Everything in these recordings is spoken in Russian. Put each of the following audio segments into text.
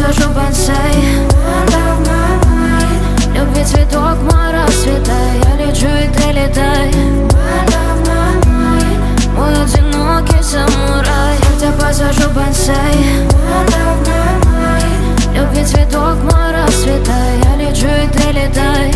посажу бонсай. Любви цветок, мой расцветай. Я лечу и ты летай. Мой одинокий самурай. Я тебя посажу бонсай. Любви цветок, мой расцветай. Я лечу и ты летай.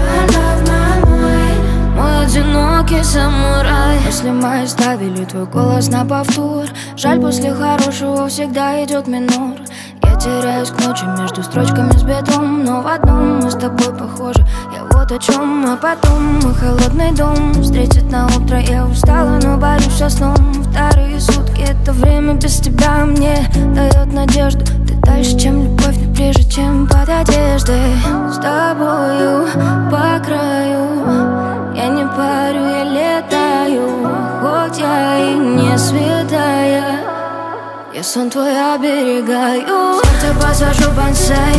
Мой одинокий самурай. Если мы ставили твой голос на повтор, жаль, после хорошего всегда идет минор. Я теряюсь к ночи между строчками с бедом, но в одном мы с тобой похожи. Я вот о чем, а потом мой холодный дом встретит на утро. Я устала, но борюсь со сном. Вторые сутки, это время без тебя мне дает надежду. Ты дальше, чем любовь, но ближе, чем под одеждой. С тобою по краю я не парю, я летаю. Хоть я и не святая, я сон твой оберегаю. Сердце посажу бонсай.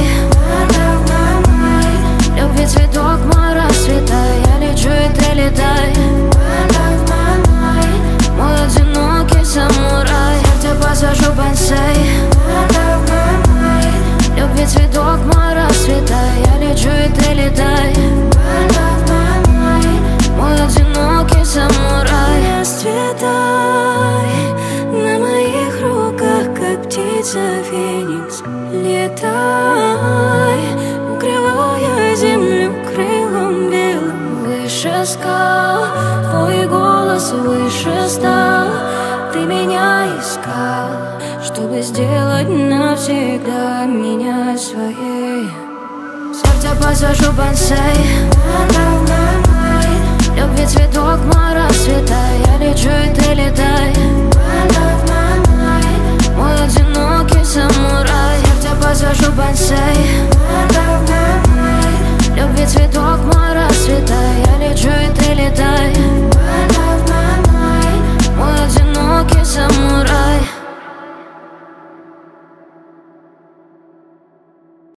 Любви цветок, мой расцветай. Я лечу и ты летай. Мой одинокий самурай. Сердце посажу бонсай. Любви цветок, мой расцветай. Я лечу и ты летай. Мой одинокий самурай. Расцветай на моих руках, как птица феникс. Летай, укрывая землю крылом белым. Выше скал, твой голос выше стал. Ты меня искал, чтобы сделать навсегда меня своей. Сердце посажу бонсай. Любви цветок, мой расцветай. Я лечу и ты летай. Мой одинокий самурай. Я тебя посажу бонсай.